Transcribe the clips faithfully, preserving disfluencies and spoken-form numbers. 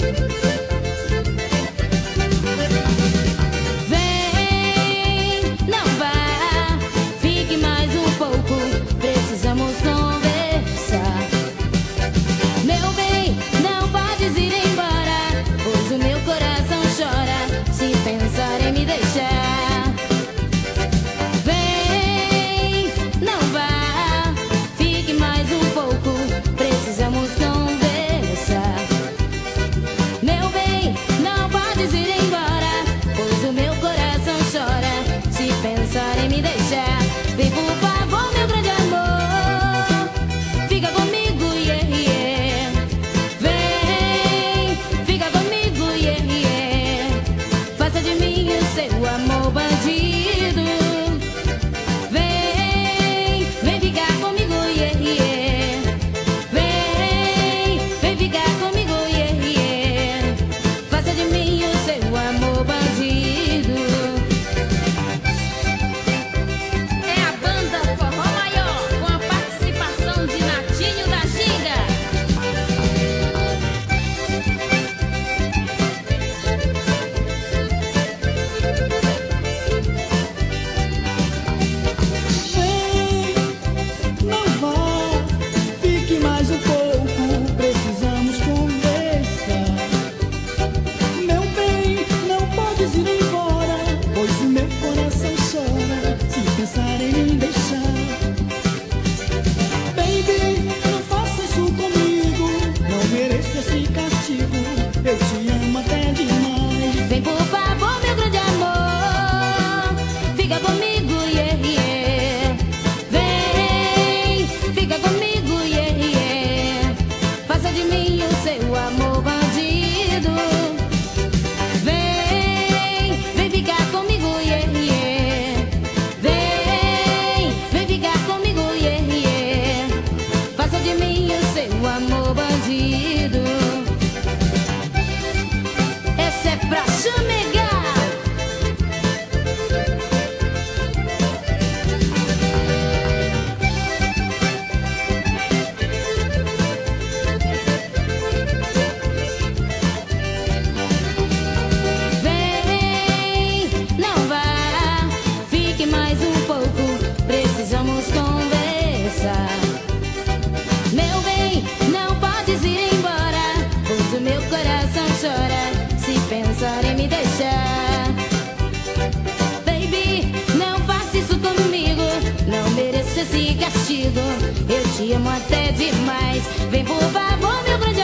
te amo até demais. Vem por favor, meu grande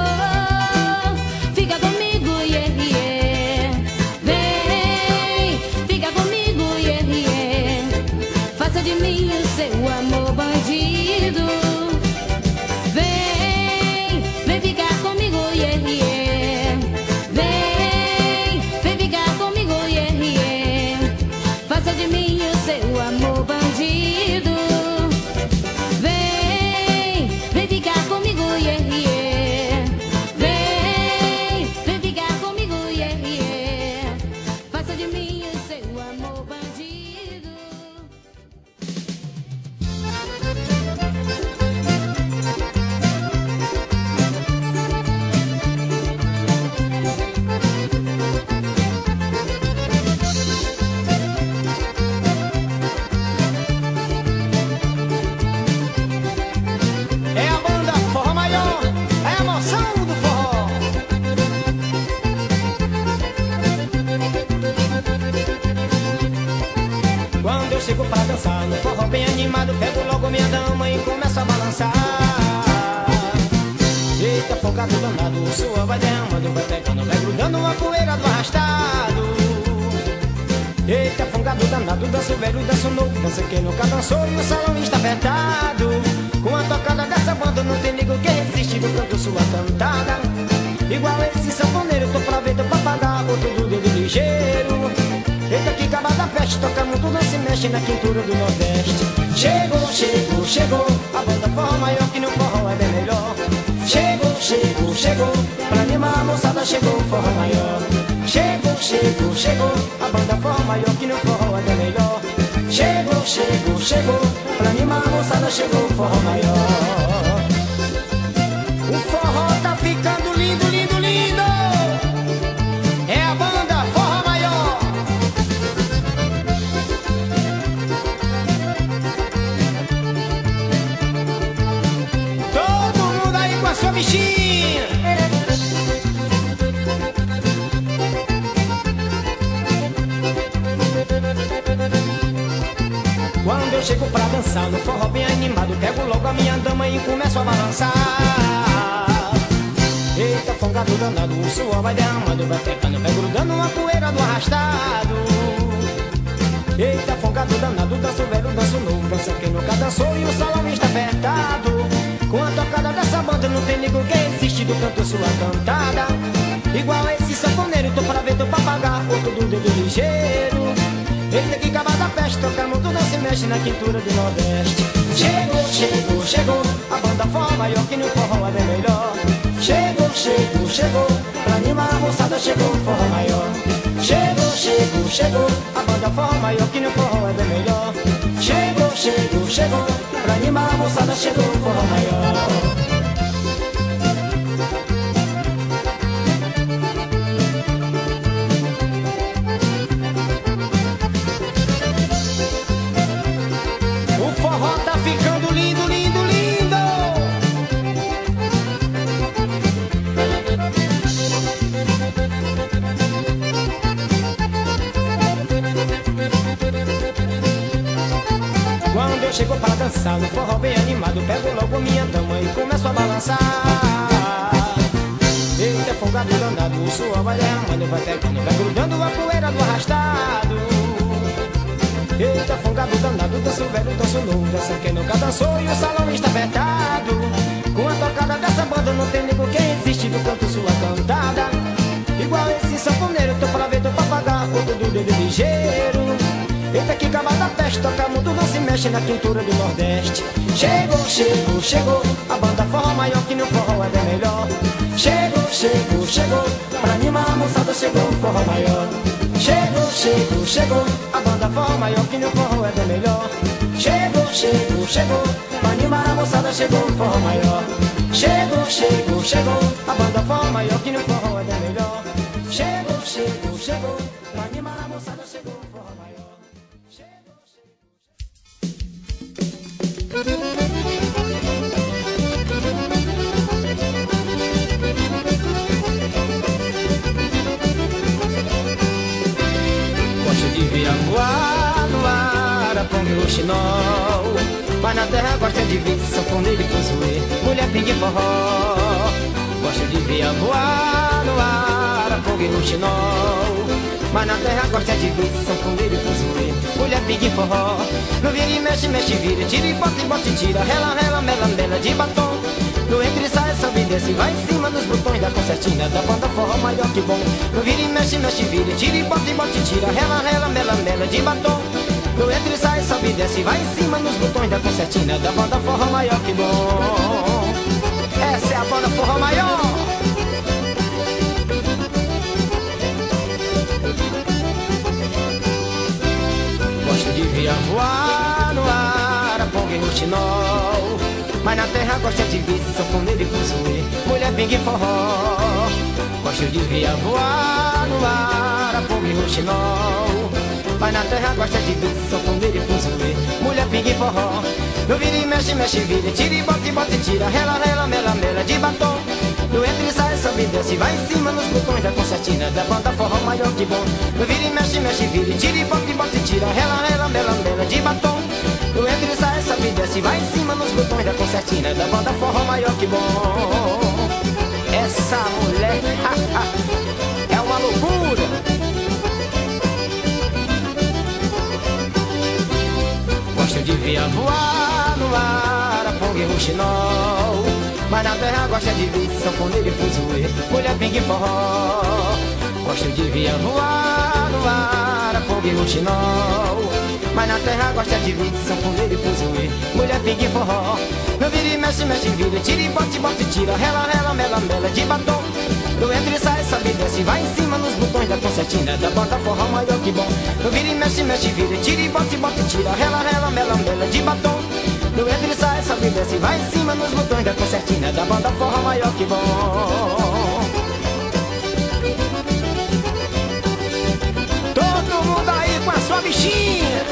amor, fica comigo, yeah, yeah. Vem, fica comigo, yeah, yeah. Faça de mim o seu amor bandido. Vem, vem ficar comigo, yeah, yeah. Vem, vem ficar comigo, yeah, yeah. Faça de mim o seu amor bandido. Chego pra dançar no forró bem animado, pego logo minha dama e começo a balançar. Eita, folgado danado, o suor vai derramando, vai pegando, vai grudando a poeira do arrastado. Eita, folgado danado, danço velho, danço novo, dança quem nunca dançou e o salão está apertado. Com a tocada dessa banda não tem nego que resiste, eu canto sua cantada. Igual esse sanfoneiro, tô pra ver, tô pra pagar, outro do dedo ligeiro. Eita, que caba da peste, toca muito, não se mexe na quintura do Nordeste. Chegou, chegou, chegou, a banda forró maior que no forró é bem melhor. Chegou, chegou, chegou, pra animar a moçada chegou o forró maior. Chegou, chegou, chegou, a banda forró maior que no forró é bem melhor. Chegou, chegou, chegou, pra animar a moçada chegou o forró maior. O forró tá ficando lindo, lindo, lindo. eu chego pra dançar no forró bem animado, pego logo a minha dama e começo a balançar. Eita, folgado danado, o suor vai derramando, vai pegando, vai grudando uma poeira do arrastado. Eita, folgado danado, danço velho, danço novo, dança quem nunca dançou e o salão está apertado. Com a tocada dessa banda não tem nego que existe do canto sua cantada. Igual a esse sanfoneiro, tô pra ver, tô pra pagar, outro do dedo ligeiro. Eita, que acabada a peste, toca muito, não se mexe na quintura do Nordeste. Chegou, chegou, chegou, a banda forró maior que no forró é bem melhor. Chegou, chegou, chegou, pra animar a moçada chegou o forró maior. Chegou, chegou, chegou, a banda forró maior que no forró é bem melhor. Chegou, chegou, chegou, pra animar a moçada chegou o forró maior. Chegou para dançar no forró bem animado, pego logo minha dama e começo a balançar. Eita, folgado danado, o suor vai derramando, vai pegando, vai grudando a poeira do arrastado. Eita, folgado danado, danço velho, danço novo, dança quem nunca dançou e o salão está apertado. Com a tocada dessa banda não tem nego que existe do canto sua cantada. Igual esse sanfoneiro, tô pra ver, tô pra pagar, outro do dedo ligeiro. Eita, que acabada a peste, toca mundo, não se mexe na quintura do Nordeste. Chegou, chegou, chegou, a banda forró maior que no forró é bem melhor. Chegou, chegou, chegou, pra animar a moçada chegou o forró maior. Chegou, chegou, chegou, a banda forró maior que no forró é bem melhor. Chegou, chegou, chegou, pra animar a moçada chegou o forró maior. Chegou, chegou, chegou, a banda forró maior que no forró é bem melhor. Chegou, chegou, chegou, pra animar a moçada chegou o forró maior. Gosto de ver a voar no ar, a pongue e roxinol. Mas na terra gosta de ver sanfoneiro e fuzuê, mulher, pingue e forró. Gosto de ver a voar no ar, a pongue e roxinol. Mas na terra gosta de ver sanfoneiro e fuzuê, mulher, pingue e forró. No vira e mexe, mexe, vira, tira e bota e bota e tira. Rela, rela, mela, mela de batom. No entre e sai, sobe e desce, vai em cima dos botões da concertina da banda forró maior que bom. No vira e mexe, mexe, vira, tira e bota e bota e tira. Rela, rela, mela, mela de batom. No entre e sai, sobe e desce, vai em cima nos botões da concertina da banda forró maior que bom. Essa é a banda forró maior. Gosto de ver voar no ar, a pongue e roxinol. Mas na terra gosta de ver sanfoneiro e fuzuê, mulher, pingue e forró. Gosto de ver voar no ar, a pongue e roxinol. Mas na terra gosta de ver sanfoneiro e fuzuê, mulher, pingue e forró. No vira e mexe, mexe, vira, tira e bota e bota e tira. Rela, rela, mela, mela de batom. No entra e sai, sobe e desce, vai em cima nos botões da concertina da banda forró maior que bom. No vira e mexe, mexe, vira, tira e bota e bota e tira. Rela, rela, mela, mela de batom. No entra e sai, sobe e desce, vai em cima nos botões da concertina da banda forró maior que bom. Essa mulher é uma loucura. Gosto de ver voar no ar, a pongue e roxinol. Mas na terra gosta de ver sanfoneiro e fuzuê, mulher, pingue e forró. Gosto de ver voar no ar, a pongue e roxinol. Mas na terra gosta de ver sanfoneiro e fuzuê, mulher, pingue e forró. No vira e mexe, mexe, vira, tira e bota e bota e tira. Rela, rela, mela, mela de batom. No entra e sai, sobe e desce, vai em cima nos botões da concertina da banda forró maior que bom. No vira e mexe, mexe, vira, tira e bota e bota e tira. Rela, rela, mela, mela de batom. No entra e sai, sobe e desce, vai em cima nos botões da concertina da banda forró maior que bom. Todo mundo aí com a sua bichinha.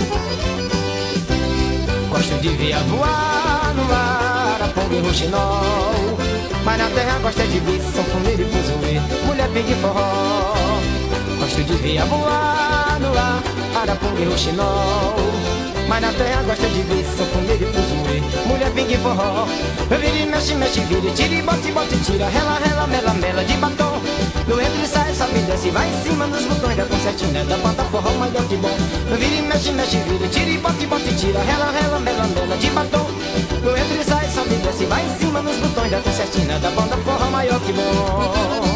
Gosto de ver voar no ar, a pongue e roxinol. Mas na terra gosta de ver sanfoneiro e fuzuê, mulher, pingue e forró. Gosto de ver voar no ar, araponga e roxinol. mas na terra gosta de ver sanfoneiro e fuzuê. Mulher pingue forró, vira e mexe, mexe, vira, tira e bote, bote, tira, rela, rela, mela, mela de batom. No entra e sai, sobe e desce, vai em cima nos botões da concertina, da bota forró, mas deu de bom. Vira e mexe, mexe, vira, tira e bote, bote, tira, rela, rela, mela, mela de batom. No entra e sai, sobe e desce, vai em cima nos botões da concertina, da banda forró maior que bom.